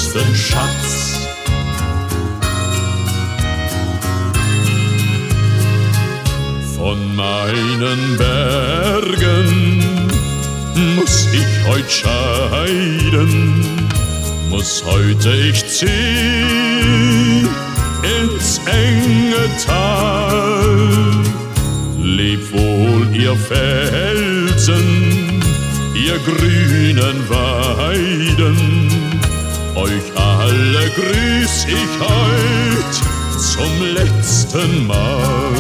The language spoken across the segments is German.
letzten Schatz. Von meinen Bergen muss ich heut scheiden, muss heute ich zieh ins enge Tal. Leb wohl, ihr Felsen, ihr grünen Weiden, euch alle grüß ich heut zum letzten Mal.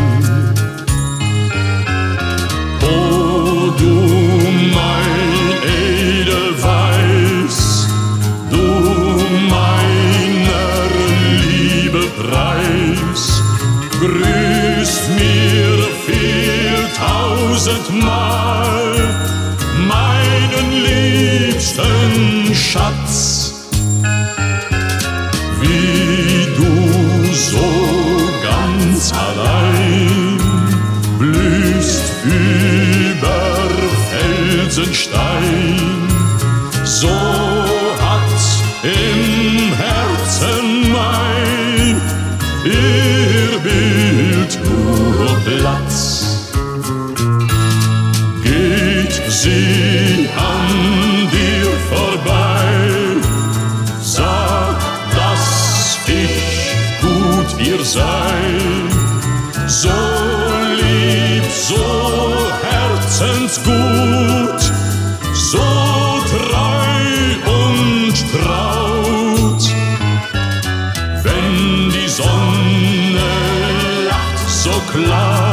O du mein Edelweiß, du meiner Liebe Preis, grüßt mir viel tausendmal meinen liebsten Schatz. Wie du so ganz allein blühst über Felsenstein, so hat im Herzen mein ihr Bild nur Platz. Geht sie an dir vorbei, sag, dass ich gut ihr sei, so lieb, so herzensgut, so treu und traut. Wenn die Sonne lacht so klar,